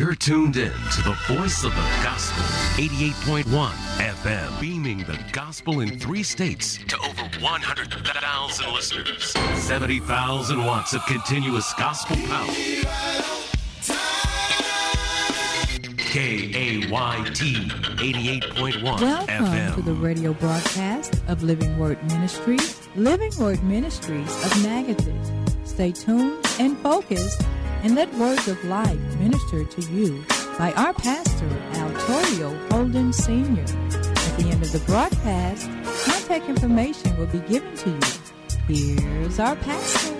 You're tuned in to the voice of the gospel, 88.1 FM, beaming the gospel in 3 states to over 100,000 listeners. 70,000 watts of continuous gospel power. KAYT 88.1 Welcome FM. to the radio broadcast of Living Word Ministries, Living Word Ministries of Magadan. Stay tuned and focused and let words of life minister to you by our pastor, Al Torrio Holden Sr. At the end of the broadcast, contact information will be given to you. Here's our pastor.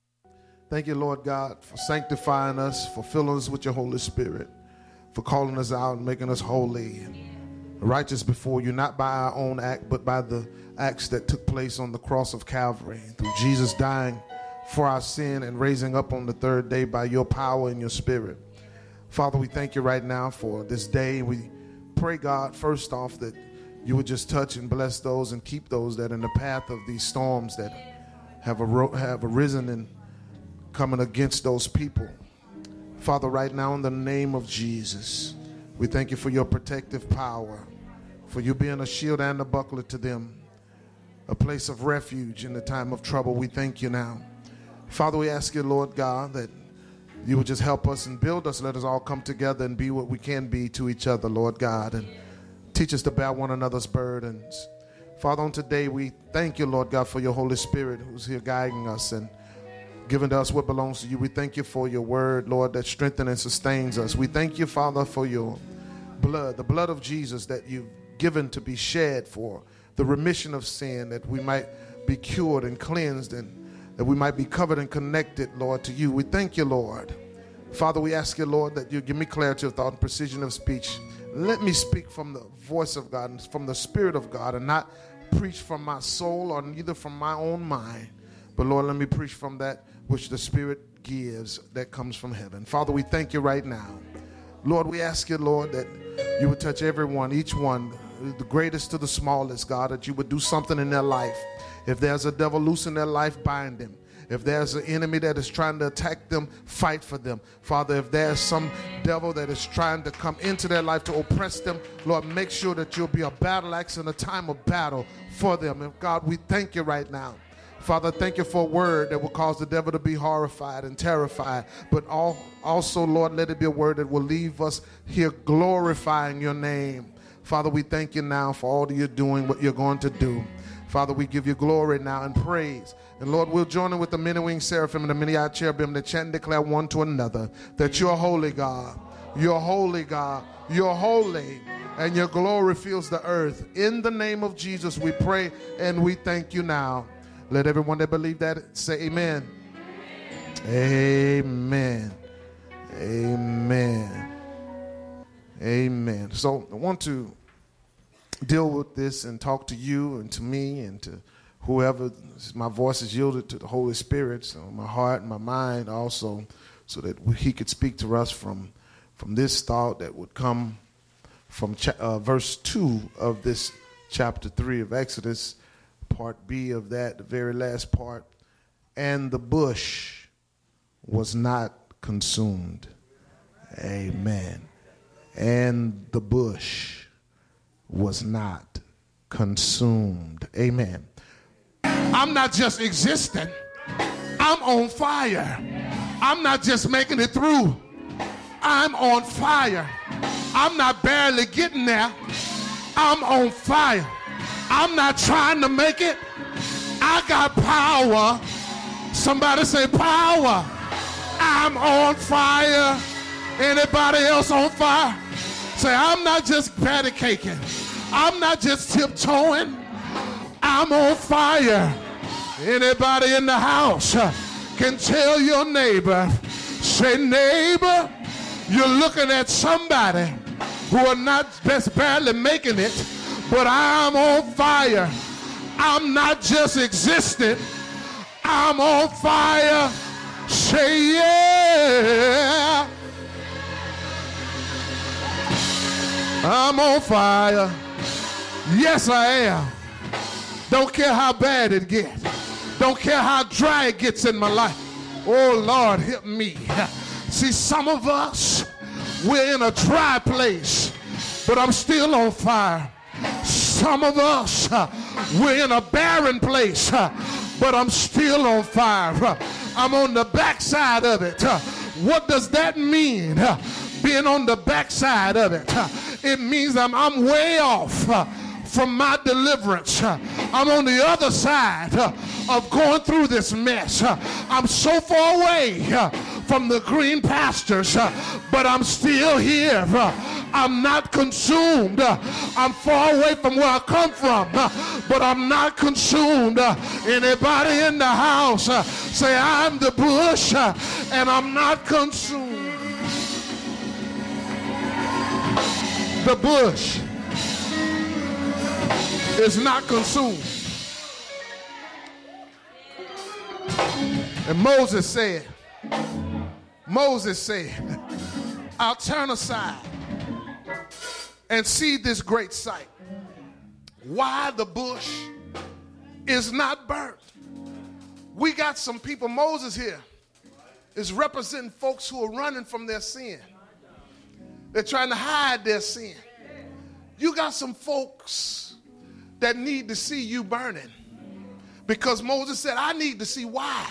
Thank you, Lord God, for sanctifying us, for filling us with your Holy Spirit, for calling us out and making us holy and righteous before you, not by our own act, but by the acts that took place on the cross of Calvary, through Jesus dying for our sin and raising up on the 3rd day by your power and your Spirit. Father, we thank you right now for this day. We pray, God, first off, that you would just touch and bless those and keep those that are in the path of these storms that have arisen and coming against those people. Father, right now in the name of Jesus, we thank you for your protective power, for you being a shield and a buckler to them, a place of refuge in the time of trouble. We thank you now. Father, we ask you, Lord God, that you would just help us and build us. Let us all come together and be what we can be to each other, Lord God, and teach us to bear one another's burdens. Father, on today, we thank you, Lord God, for your Holy Spirit who's here guiding us and giving to us what belongs to you. We thank you for your word, Lord, that strengthens and sustains us. We thank you, Father, for your blood, the blood of Jesus that you've given to be shed for the remission of sin, that we might be cured and cleansed and that we might be covered and connected, Lord, to you. We thank you, Lord. Father, we ask you, Lord, that you give me clarity of thought and precision of speech. Let me speak from the voice of God and from the Spirit of God and not preach from my soul or neither from my own mind. But, Lord, let me preach from that which the Spirit gives that comes from heaven. Father, we thank you right now. Lord, we ask you, Lord, that you would touch everyone, each one, the greatest to the smallest, God, that you would do something in their life. If there's a devil loose in their life, bind him. If there's an enemy that is trying to attack them, fight for them. Father, if there's some devil that is trying to come into their life to oppress them, Lord, make sure that you'll be a battle axe in a time of battle for them. And God, we thank you right now. Father, thank you for a word that will cause the devil to be horrified and terrified. But also, Lord, let it be a word that will leave us here glorifying your name. Father, we thank you now for all that you're doing, what you're going to do. Father, we give you glory now and praise. And Lord, we'll join in with the many-winged seraphim and the many-eyed cherubim that chant and declare one to another that you're holy, God. You're holy, God. You're holy. And your glory fills the earth. In the name of Jesus, we pray and we thank you now. Let everyone that believe that say amen. Amen. Amen. Amen. So I want to deal with this and talk to you and to me and to whoever. My voice is yielded to the Holy Spirit, so my heart and my mind also, so that he could speak to us from this thought that would come from verse 2 of this chapter 3 of Exodus, part B of that, the very last part. And the bush was not consumed. Amen. And the bush was not consumed. Amen. I'm not just existing. I'm on fire. I'm not just making it through. I'm on fire. I'm not barely getting there. I'm on fire. I'm not trying to make it. I got power. Somebody say power. I'm on fire. Anybody else on fire? Say, I'm not just patty caking. I'm not just tiptoeing. I'm on fire. Anybody in the house can tell your neighbor, say, neighbor, you're looking at somebody who are not just barely making it, but I'm on fire. I'm not just existing. I'm on fire. Say, yeah. I'm on fire. Yes, I am. Don't care how bad it gets. Don't care how dry it gets in my life. Oh, Lord, help me. See, some of us, We're in a dry place, but I'm still on fire. Some of us, we're in a barren place, but I'm still on fire. I'm on the backside of it. What does that mean? Being on the backside of it. It means I'm way off from my deliverance. I'm on the other side of going through this mess. I'm so far away from the green pastures, but I'm still here. I'm not consumed. I'm far away from where I come from, but I'm not consumed. Anybody in the house say, I'm the bush and I'm not consumed. The bush is not consumed. And Moses said, I'll turn aside and see this great sight. Why the bush is not burnt. We got some people, Moses here is representing folks who are running from their sin. They're trying to hide their sin. You got some folks that need to see you burning, because Moses said, I need to see why.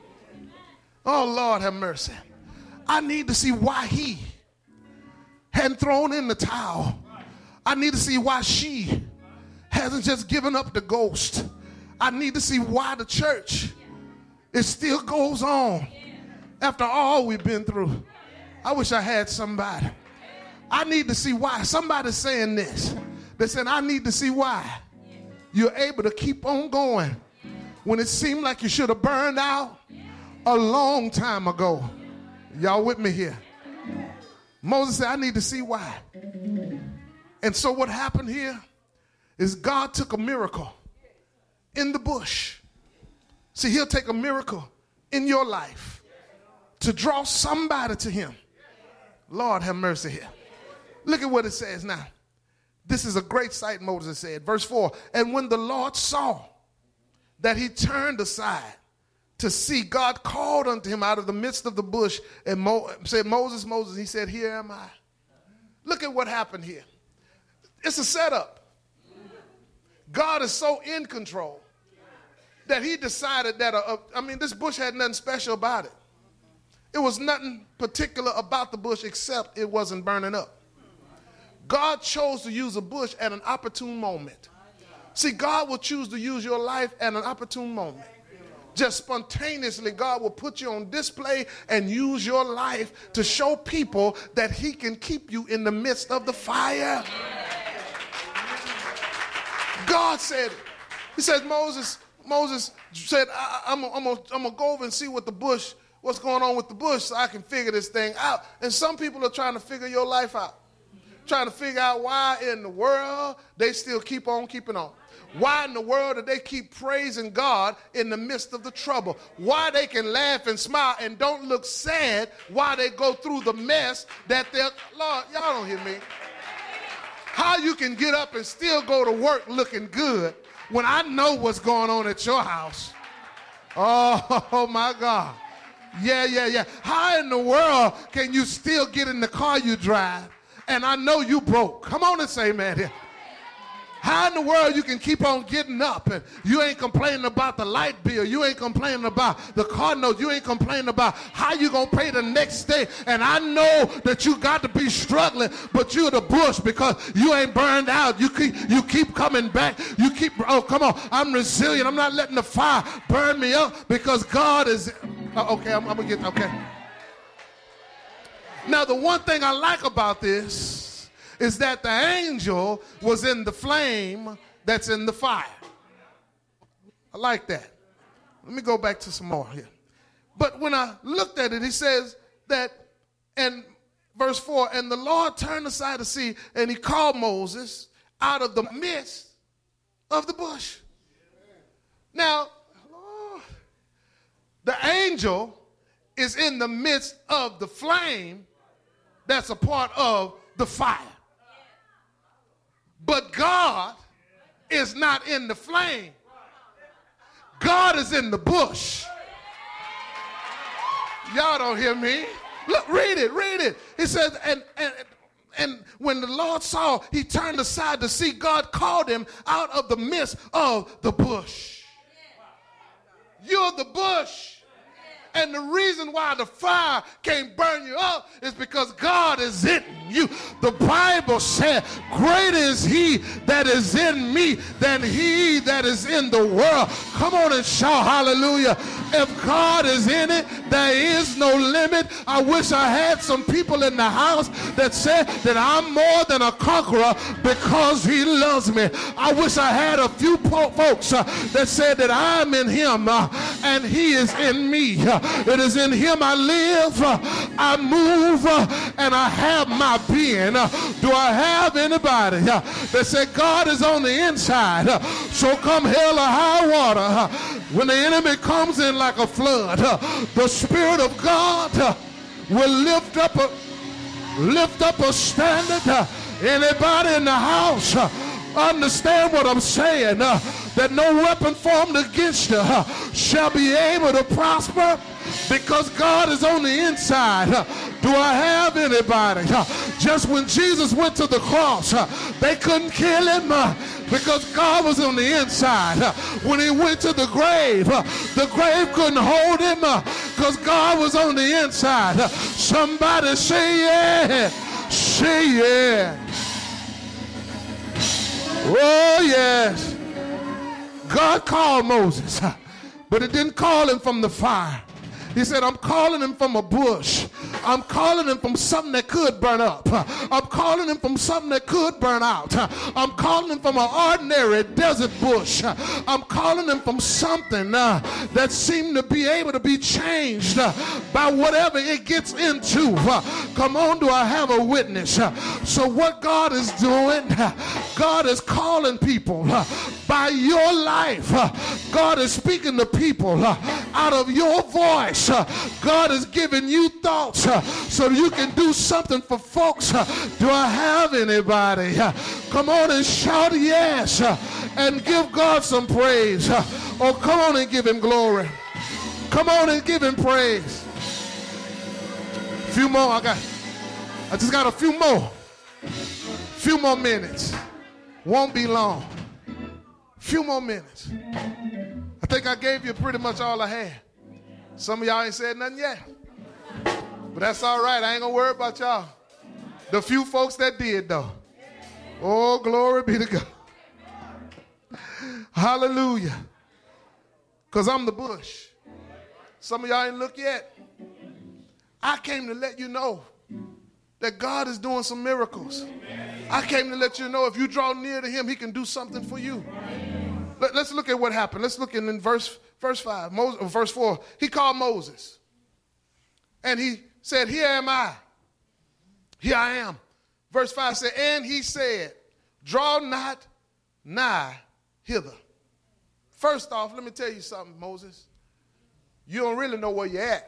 Oh, Lord have mercy. I need to see why he hadn't thrown in the towel. I need to see why she hasn't just given up the ghost. I need to see why the church, it still goes on after all we've been through. I wish I had somebody. I need to see why. Somebody's saying this. They're saying, I need to see why you're able to keep on going when it seemed like you should have burned out a long time ago. Y'all with me here? Moses said, I need to see why. And so what happened here is God took a miracle in the bush. See, he'll take a miracle in your life to draw somebody to him. Lord have mercy here. Look at what it says now. This is a great sight, Moses said. Verse 4, and when the Lord saw that he turned aside to see, God called unto him out of the midst of the bush and said, Moses, Moses. He said, here am I. Look at what happened here. It's a setup. God is so in control that he decided that, this bush had nothing special about it. It was nothing particular about the bush except it wasn't burning up. God chose to use a bush at an opportune moment. See, God will choose to use your life at an opportune moment. Just spontaneously, God will put you on display and use your life to show people that he can keep you in the midst of the fire. God said it. He said, Moses said, I'm going to go over and see what's going on with the bush so I can figure this thing out. And some people are trying to figure your life out. Trying to figure out why in the world they still keep on keeping on. Why in the world do they keep praising God in the midst of the trouble? Why they can laugh and smile and don't look sad while they go through the mess that they're, Lord, y'all don't hear me. How you can get up and still go to work looking good when I know what's going on at your house. Oh my God. Yeah. How in the world can you still get in the car you drive and I know you broke? Come on and say, man, here. How in the world you can keep on getting up and you ain't complaining about the light bill, you ain't complaining about the car note, you ain't complaining about how you gonna pay the next day, and I know that you got to be struggling, but you're the bush because you ain't burned out. You keep coming back. Oh, come on, I'm resilient. I'm not letting the fire burn me up because God is, okay, I'm gonna get, okay. Now the one thing I like about this is that the angel was in the flame that's in the fire. I like that. Let me go back to some more here. But when I looked at it, he says that, and verse 4, and the Lord turned aside to see, and he called Moses out of the midst of the bush. Now, Lord, the angel is in the midst of the flame that's a part of the fire. But God is not in the flame. God is in the bush. Y'all don't hear me. Look, read it. He says, and when the Lord saw, he turned aside to see. God called him out of the midst of the bush. You're the bush. And the reason why the fire can't burn you up is because God is in you. The Bible said, greater is he that is in me than he that is in the world. Come on and shout hallelujah. If God is in it, there is no limit. I wish I had some people in the house that said that I'm more than a conqueror because he loves me. I wish I had a few folks that said that I'm in him and he is in me. It is in him I live, I move, and I have my being. Do I have anybody that said God is on the inside? So come hell or high water, when the enemy comes in like a flood, the Spirit of God will lift up a standard. Anybody in the house understand what I'm saying? That no weapon formed against you shall be able to prosper, because God is on the inside. Do I have anybody? Just when Jesus went to the cross, they couldn't kill him because God was on the inside. When he went to the grave couldn't hold him because God was on the inside. Somebody say yeah. Say yeah. Oh yes. God called Moses, but it didn't call him from the fire. He said, I'm calling him from a bush. I'm calling him from something that could burn up. I'm calling him from something that could burn out. I'm calling him from an ordinary desert bush. I'm calling him from something that seemed to be able to be changed by whatever it gets into. Come on, do I have a witness? So what God is doing, God is calling people by your life. God is speaking to people out of your voice. God is giving you thoughts so you can do something for folks. Do I have anybody? Come on and shout yes and give God some praise. Oh, come on and give him glory. Come on and give him praise. Few more. I just got a few more. Few more minutes. Won't be long. Few more minutes. I think I gave you pretty much all I had. Some of y'all ain't said nothing yet. But that's all right. I ain't going to worry about y'all. The few folks that did, though. Oh, glory be to God. Hallelujah. Because I'm the bush. Some of y'all ain't looked yet. I came to let you know that God is doing some miracles. I came to let you know if you draw near to him, he can do something for you. Let's look at what happened. Let's look in verse 5, verse 4. He called Moses. And he said, here am I. Here I am. Verse 5 said, and he said, draw not nigh hither. First off, let me tell you something, Moses. You don't really know where you're at.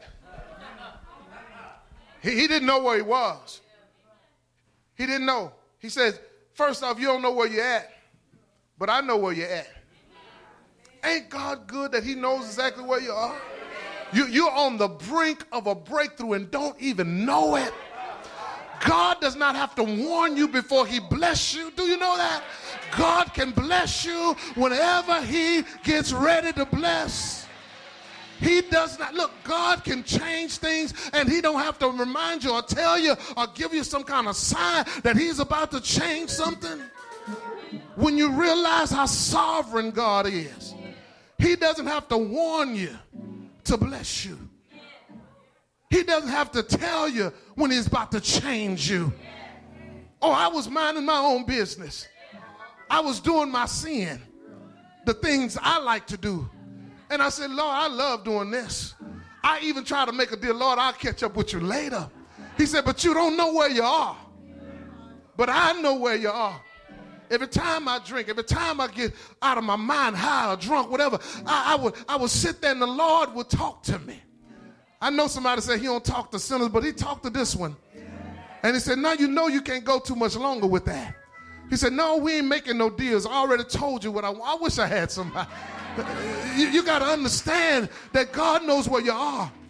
He didn't know where he was. He didn't know. He says, first off, you don't know where you're at, but I know where you're at. Ain't God good that he knows exactly where you are? You're on the brink of a breakthrough and don't even know it. God does not have to warn you before he bless you. Do you know that? God can bless you whenever he gets ready to bless. He does not. Look, God can change things and he don't have to remind you or tell you or give you some kind of sign that he's about to change something. When you realize how sovereign God is, he doesn't have to warn you to bless you. He doesn't have to tell you when he's about to change you. Oh, I was minding my own business. I was doing my sin, the things I like to do. And I said, Lord, I love doing this. I even try to make a deal, Lord, I'll catch up with you later. He said, but you don't know where you are. But I know where you are. Every time I drink, every time I get out of my mind, high or drunk, whatever, I would sit there and the Lord would talk to me. I know somebody said he don't talk to sinners, but he talked to this one. And he said, no, you know you can't go too much longer with that. He said, no, we ain't making no deals. I already told you what I wish I had somebody. You got to understand that God knows where you are.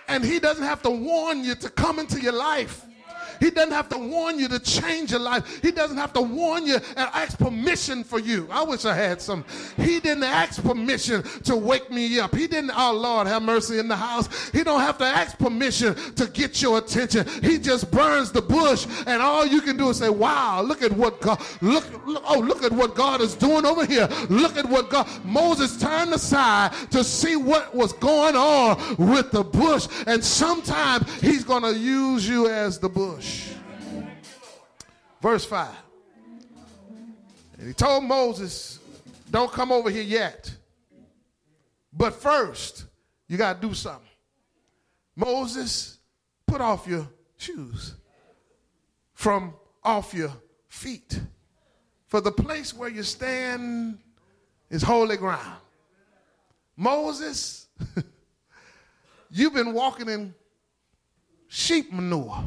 And he doesn't have to warn you to come into your life. He doesn't have to warn you to change your life. He doesn't have to warn you and ask permission for you. I wish I had some. He didn't ask permission to wake me up. He didn't, oh Lord, have mercy in the house. He don't have to ask permission to get your attention. He just burns the bush, and all you can do is say, wow, look at what God, look at what God is doing over here. Look at what God, Moses turned aside to see what was going on with the bush, and sometimes he's going to use you as the bush. Verse 5. And he told Moses, don't come over here yet. But first, you got to do something. Moses, put off your shoes from off your feet. For the place where you stand is holy ground. Moses, you've been walking in sheep manure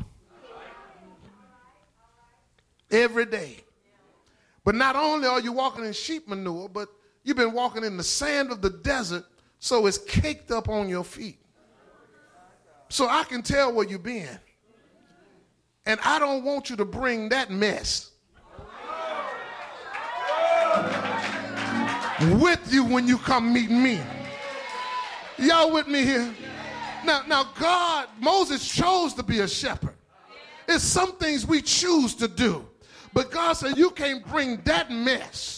every day. But not only are you walking in sheep manure, but you've been walking in the sand of the desert, so it's caked up on your feet. So I can tell where you've been. And I don't want you to bring that mess with you when you come meet me. Y'all with me here? Now God, Moses chose to be a shepherd. It's some things we choose to do. But God said, you can't bring that mess.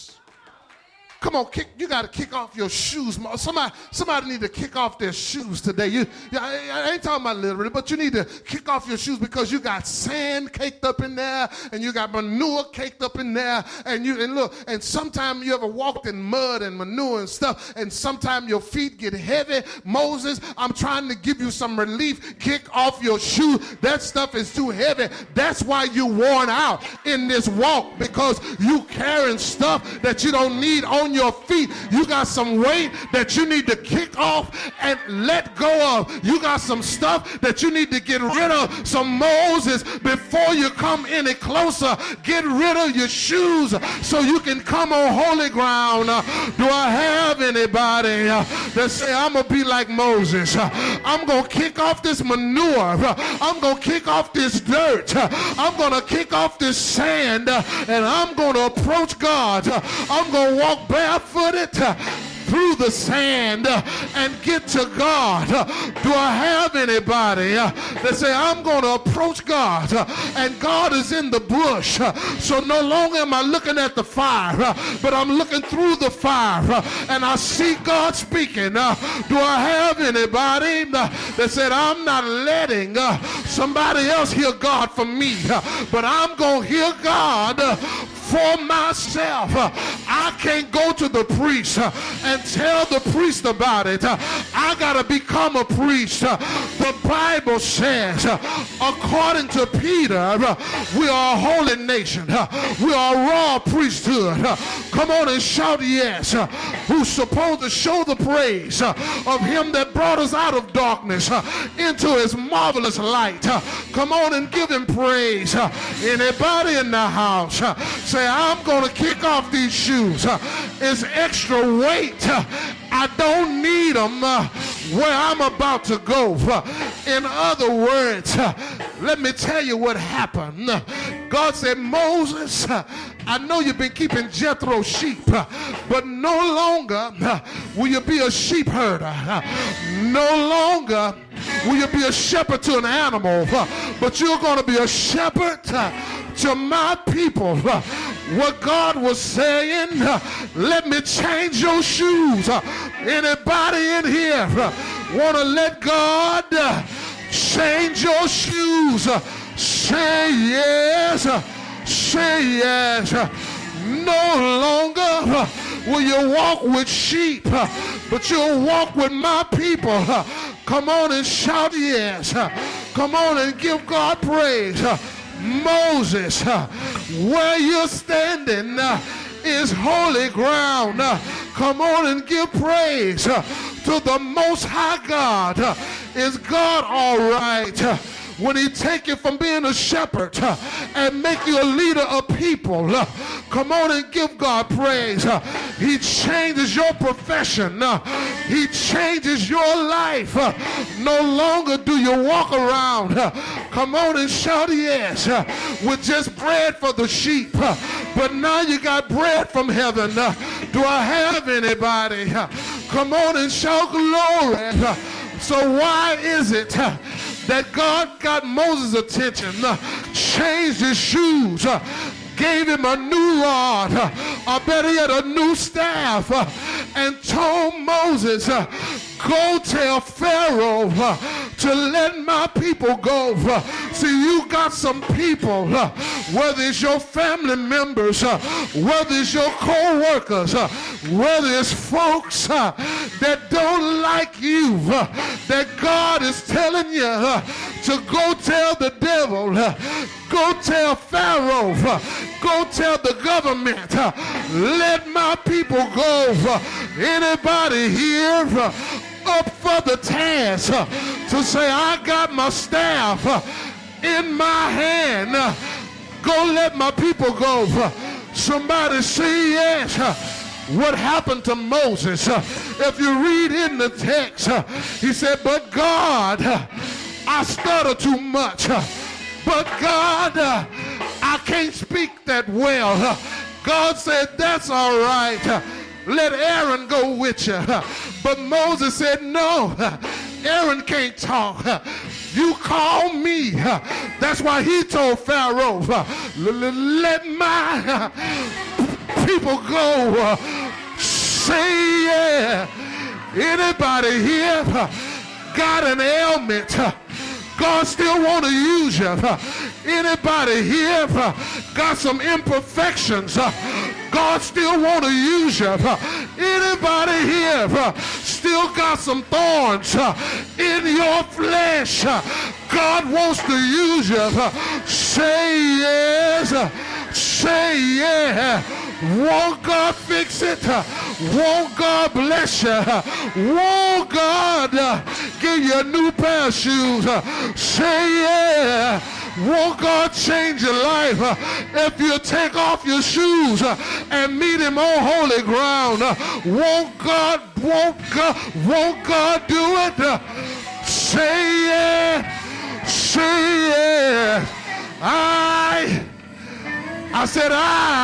Come on, you got to kick off your shoes. Somebody need to kick off their shoes today. I ain't talking about literally, but you need to kick off your shoes because you got sand caked up in there, and you got manure caked up in there, and look, and sometimes you ever walked in mud and manure and stuff, and sometimes your feet get heavy. Moses, I'm trying to give you some relief. Kick off your shoes. That stuff is too heavy. That's why you worn out in this walk, because you carrying stuff that you don't need on your feet. You got some weight that you need to kick off and let go of. You got some stuff that you need to get rid of. So Moses, before you come any closer, get rid of your shoes so you can come on holy ground. Do I have anybody that say, I'm going to be like Moses? I'm going to kick off this manure. I'm going to kick off this dirt. I'm going to kick off this sand, and I'm going to approach God. I'm going to walk barefooted through the sand and get to God. Do I have anybody that say, I'm going to approach God, and God is in the bush, so no longer am I looking at the fire, but I'm looking through the fire, and I see God speaking. Do I have anybody that said, I'm not letting somebody else hear God for me, but I'm going to hear God for myself? I can't go to the priest and tell the priest about it. I gotta become a priest. The Bible says, according to Peter, we are a holy nation. We are a royal priesthood. Come on and shout yes. Who's supposed to show the praise of him that brought us out of darkness into his marvelous light. Come on and give him praise. Anybody in the house say, I'm going to kick off these shoes. It's extra weight. I don't need them where I'm about to go. In other words, let me tell you what happened. God said, Moses, I know you've been keeping Jethro's sheep, but no longer will you be a sheep herder. No longer will you be a shepherd to an animal, but you're going to be a shepherd to my people. What God was saying, let me change your shoes. Anybody in here want to let God change your shoes? Say yes. Say yes. No longer will you walk with sheep, but you'll walk with my people. Come on and shout yes. Come on and give God praise. Moses, where you're standing is holy ground. Come on and give praise to the Most High God. Is God all right when he take you from being a shepherd and make you a leader of people. Come on and give God praise. He changes your profession. He changes your life. No longer do you walk around, come on and shout yes, with just bread for the sheep. But now you got bread from heaven. Do I have anybody? Come on and shout glory. So why is it that God got Moses' attention, changed his shoes, gave him a new rod, or better yet, a new staff, and told Moses, go tell Pharaoh to let my people go. See, you got some people, whether it's your family members, whether it's your co-workers, whether it's folks that don't like you, that God is telling you to go tell the devil, go tell Pharaoh, go tell the government, let my people go. Anybody here up for the task to say, I got my staff in my hand, go let my people go? Somebody say yes. What happened to Moses? If you read in the text, he said, but God, I stutter too much. But God, I can't speak that well. God said, that's all right. Let Aaron go with you. But Moses said, no, Aaron can't talk. You call me. That's why he told Pharaoh, let my people go. Say yeah. Anybody here got an ailment? God still want to use you. Anybody here got some imperfections? God still want to use you. Anybody here still got some thorns in your flesh? God wants to use you. Say yes. Say yeah. Won't God fix it? Won't God bless you? Won't God give you a new pair of shoes? Say yeah. Won't God change your life if you take off your shoes and meet him on holy ground? Won't God do it? Say yeah. Say yeah. I said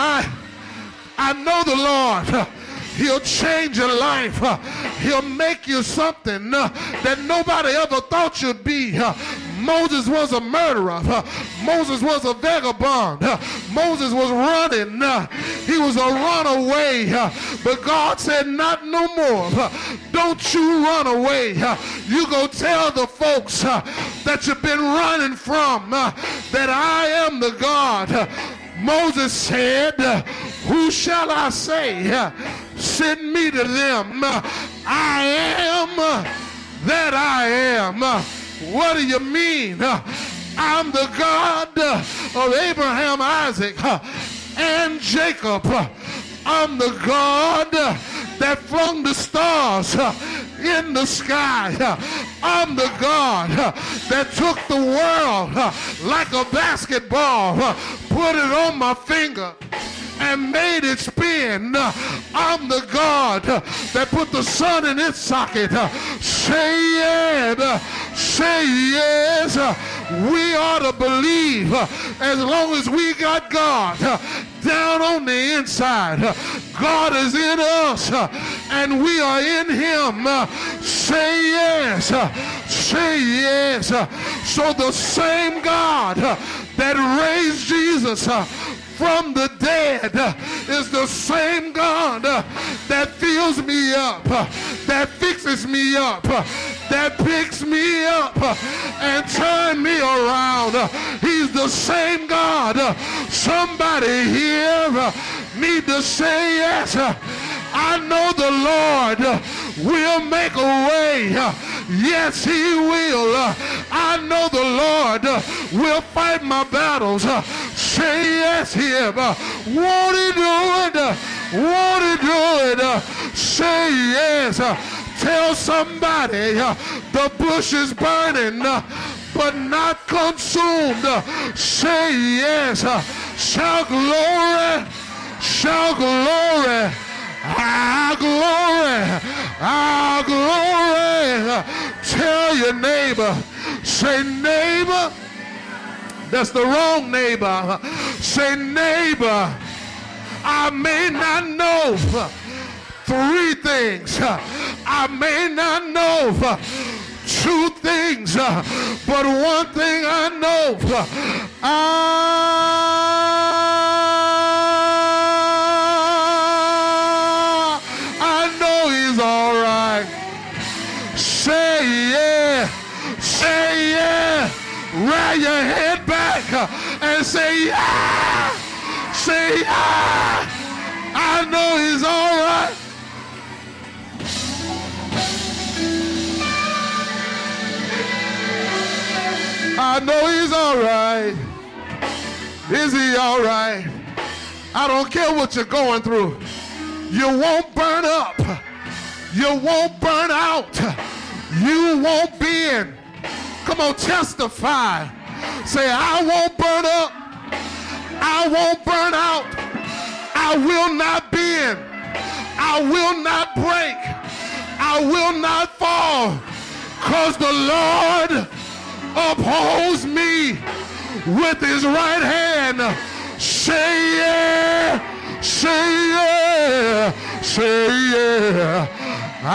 I know the Lord. He'll change your life. He'll make you something that nobody ever thought you'd be. Moses was a murderer. Moses was a vagabond. Moses was running. He was a runaway. But God said, not no more. Don't you run away. You go tell the folks that you've been running from that I am the God. Moses said, who shall I say? Send me to them. I am that I am. What do you mean? I'm the God of Abraham, Isaac, and Jacob. I'm the God that flung the stars in the sky. I'm the God that took the world like a basketball, put it on my finger, and made it spin. I'm the God that put the sun in its socket. Say yes. Say yes. We ought to believe as long as we got God down on the inside. God is in us and we are in him. Say yes. Say yes. So the same God that raised Jesus from the dead is the same God that fills me up, that fixes me up, that picks me up and turn me around. He's the same God. Somebody here need to say yes. I know the Lord will make a way. Yes, he will. I know the Lord will fight my battles. Say yes here. Won't he do it? Won't he do it? Say yes. Tell somebody the bush is burning, but not consumed. Say yes. Shout glory. Shout glory. Our glory. Our glory. Tell your neighbor. Say neighbor. That's the wrong neighbor. Say neighbor. I may not know 3 things. I may not know 2 things, but 1 thing I know. I know he's all right. Say yeah. Say yeah. Roll your head back and say yeah. Say yeah. I know he's all right. I know he's all right. Is he all right? I don't care what you're going through. You won't burn up. You won't burn out. You won't bend. Come on, testify. Say, I won't burn up. I won't burn out. I will not bend. I will not break. I will not fall. Because the Lord upholds me with his right hand. Say yeah. Say yeah. Say yeah. I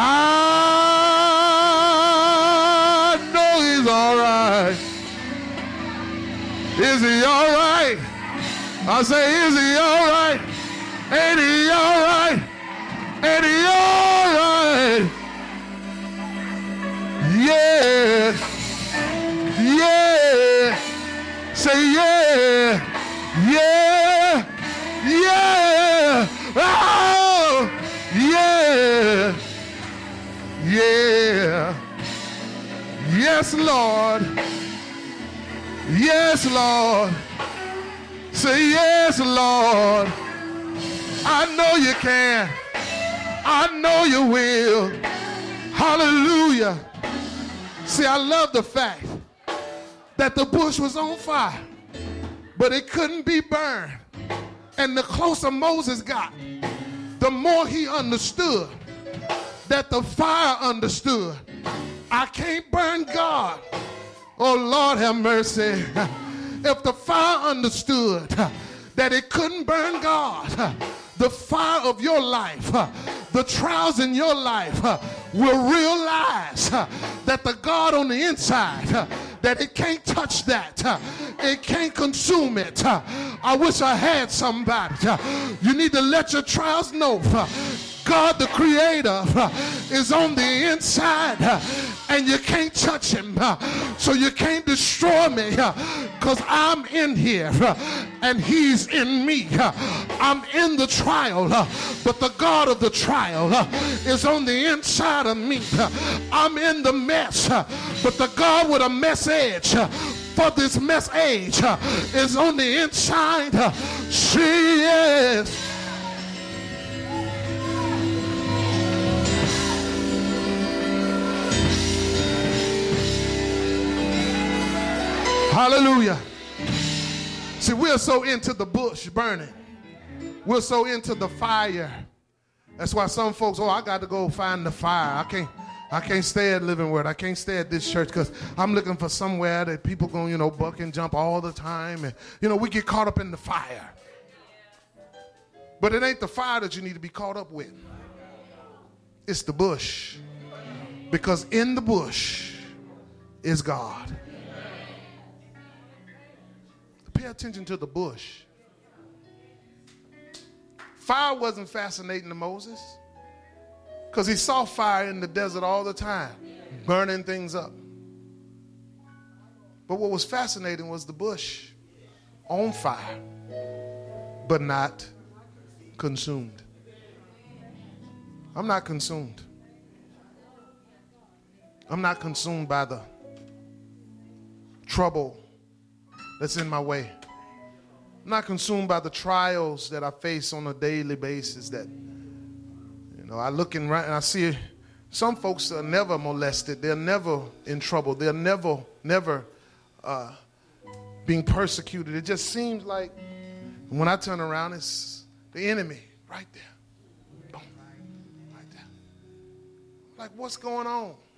know he's all right. Is he all right? I say, is he all right? Ain't he all right? Ain't he all right? Yeah. Yeah. Say yeah. Yeah. Yeah. Oh. Yeah. Yeah. Yes, Lord. Yes, Lord. Say yes, Lord. I know you can. I know you will. Hallelujah. See, I love the fact that the bush was on fire, but it couldn't be burned. And the closer Moses got, the more he understood that the fire understood. I can't burn God. Oh, Lord have mercy. If the fire understood that it couldn't burn God, the fire of your life, the trials in your life will realize that the God on the inside, that it can't touch that. It can't consume it. I wish I had somebody. You need to let your trials know God the Creator is on the inside and you can't touch him, so you can't destroy me because I'm in here and he's in me. I'm in the trial, but the God of the trial is on the inside of me. I'm in the mess, but the God with a message for this mess age is on the inside. She is. Hallelujah. See, we're so into the bush burning. We're so into the fire. That's why some folks, oh, I got to go find the fire. I can't stay at Living Word. I can't stay at this church because I'm looking for somewhere that people going, buck and jump all the time. And, we get caught up in the fire. But it ain't the fire that you need to be caught up with. It's the bush. Because in the bush is God. Pay attention to the bush. Fire wasn't fascinating to Moses because he saw fire in the desert all the time, burning things up. But what was fascinating was the bush on fire, but not consumed. I'm not consumed. I'm not consumed by the trouble that's in my way. I'm not consumed by the trials that I face on a daily basis. That, I look and I see some folks are never molested. They're never in trouble. They're never being persecuted. It just seems like when I turn around, it's the enemy right there. Boom. Right there. Like, what's going on?